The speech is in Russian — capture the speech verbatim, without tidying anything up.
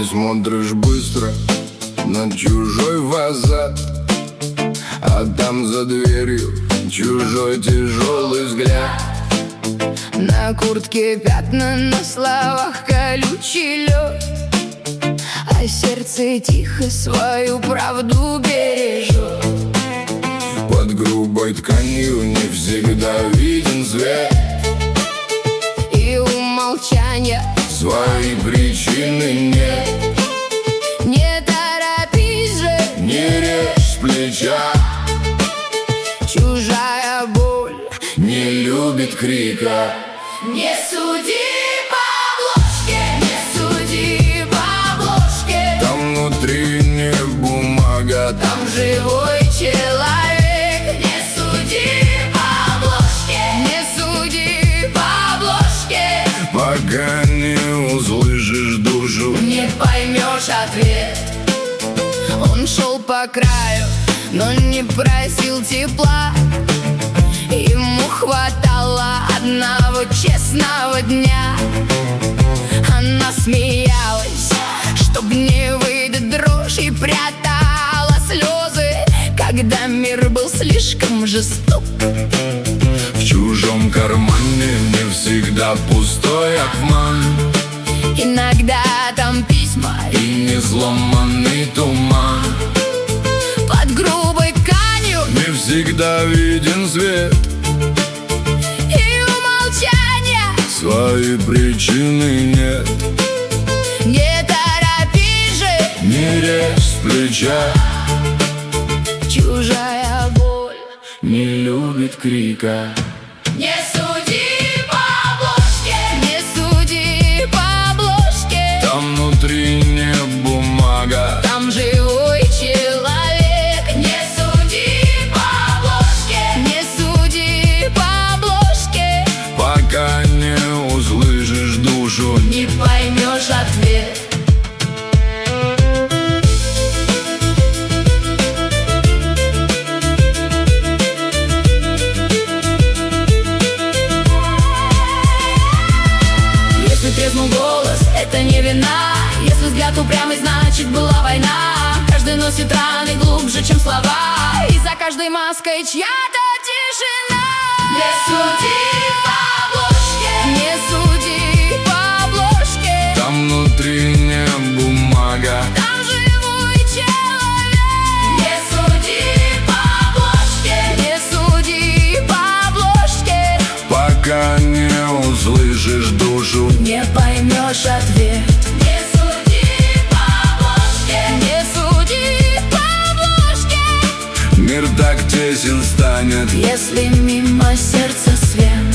смотришь быстро на чужой фасад, а там за дверью чужой тяжелый взгляд. На куртке пятна, на словах колючий лед, а сердце тихо свою правду бережет. Под грубой тканью не всегда виден свет, и у молчания свои причины нет. Не торопись же, не режь с плеча, чужая боль не любит крика. Не суди по обложке, не суди по обложке. Там внутри не бумага, там живой человек. Не суди по обложке, не суди по обложке. пока не услышишь душу, не поймешь ответ. Он шел по краю, но не просил тепла. Ему хватало одного честного дня. Она смеялась, чтоб не выдать дрожь, и прятала слезы, когда мир был слишком жесток. в чужом кармане не всегда пустой обман, Иногда там письма и не сломанный туман. под грубой тканью Не всегда виден свет, и у молчания свои причины нет. не торопись же, Не режь с плеча, чужая боль. не любит крика. Не суди по обложке, не суди по обложке. Там внутри не бумага, Там живой человек. Не суди по обложке, не суди по обложке. пока не услышишь душу, Не поймешь ответ. Если треснул голос, это не вина. Если взгляд упрямый, значит была война. Каждый носит раны глубже, чем слова, и за каждой маской чья-то тишина. Не суди по обложке, не суди по обложке. там внутри не бумага, Там живой человек. Не суди по обложке, не суди по обложке. пока не услышишь душу, Не поймешь ответ. Не суди по обложке, не суди по обложке. мир так тесен станет, Если мимо сердца свет.